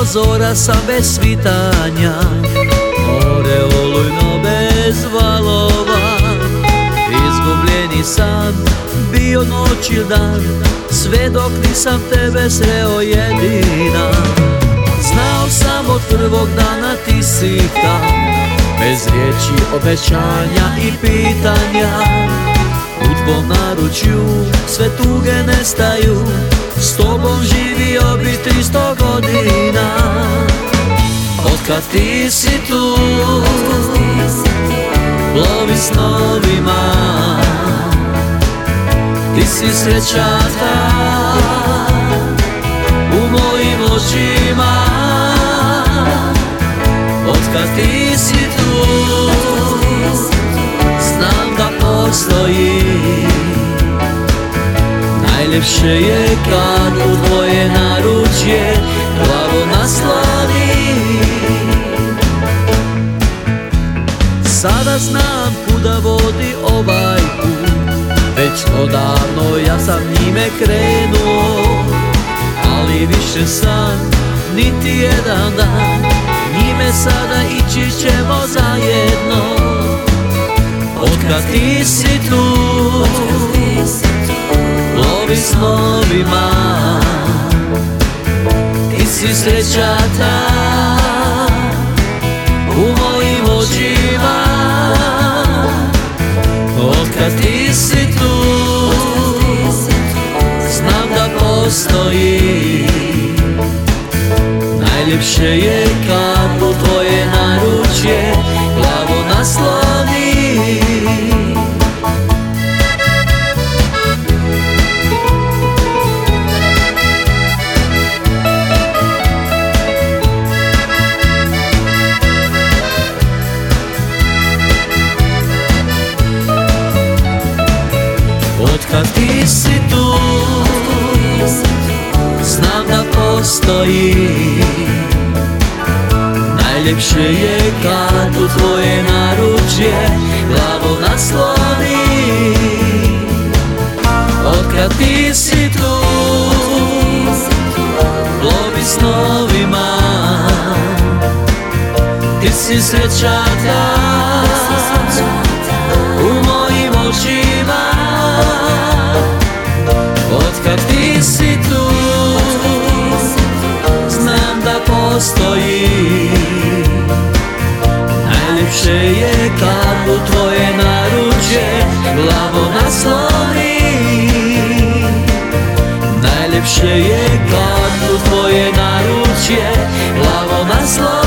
prozora sam bez svitanja, more olujno bez valova. Izgubljeni sam bio noć il dan, sve dok nisam tebe sreo jedina. Znao sam od prvog dana ti si tam, bez riječi, obećanja i pitanja. U tvom naručju sve tuge nestaju, s tobom živio bi 300 godina. Otkad ti si tu, plovi snovima, ti si sreća ta u mojim očima. Otkad ti si tu, znam da postoji. Najljepše je kad u tvoje naručje glavo nasloni. Sada znam kuda vodi ovaj put, već odavno ja sam njime krenuo. Ali više sam niti jedan dan, njime sada ići ćemo zajedno. Otkad ti si tu, plovi snovima, ti si sreća ta u mojim očima. Otkad ti si tu, znam da postoji. Najljepše je kad u tvoje naručje glavo nasloni. Otkad ti si tu, znam da postoji. Najljepše je kad u tvoje naručje glavo nasloni. Otkad ti si tu, plovi snovima, ti si sreća ta u mojim očima. Otkad ti si tu, znam da postoji. Najljepše je kad u tvoje naručje glavo nasloni. Najljepše je kad u tvoje naručje glavo nasloni.